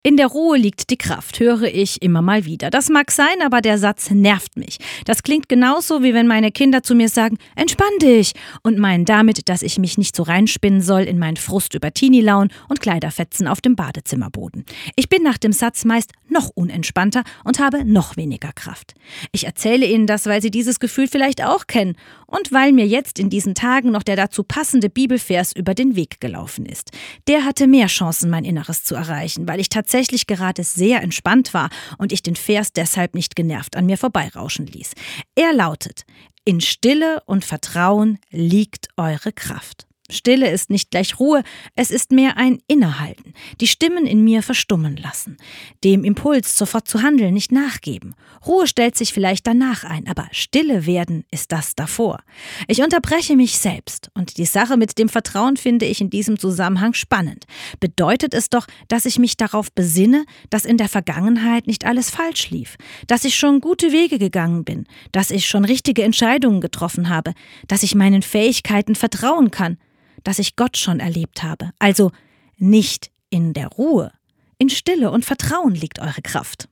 In der Ruhe liegt die Kraft, höre ich immer mal wieder. Das mag sein, aber der Satz nervt mich. Das klingt genauso, wie wenn meine Kinder zu mir sagen, entspann dich, und meinen damit, dass ich mich nicht so reinspinnen soll in meinen Frust über Teenie-Launen und Kleiderfetzen auf dem Badezimmerboden. Ich bin nach dem Satz meist noch unentspannter und habe noch weniger Kraft. Ich erzähle Ihnen das, weil Sie dieses Gefühl vielleicht auch kennen und weil mir jetzt in diesen Tagen noch der dazu passende Bibelvers über den Weg gelaufen ist. Der hatte mehr Chancen, mein Inneres zu erreichen, weil ich tatsächlich gerade sehr entspannt war und ich den Vers deshalb nicht genervt an mir vorbeirauschen ließ. Er lautet: In Stille und Vertrauen liegt eure Kraft. Stille ist nicht gleich Ruhe, es ist mehr ein Innehalten, die Stimmen in mir verstummen lassen, dem Impuls, sofort zu handeln, nicht nachgeben. Ruhe stellt sich vielleicht danach ein, aber Stille werden ist das davor. Ich unterbreche mich selbst und die Sache mit dem Vertrauen finde ich in diesem Zusammenhang spannend. Bedeutet es doch, dass ich mich darauf besinne, dass in der Vergangenheit nicht alles falsch lief, dass ich schon gute Wege gegangen bin, dass ich schon richtige Entscheidungen getroffen habe, dass ich meinen Fähigkeiten vertrauen kann, dass ich Gott schon erlebt habe. Also nicht in der Ruhe. In Stille und Vertrauen liegt eure Kraft.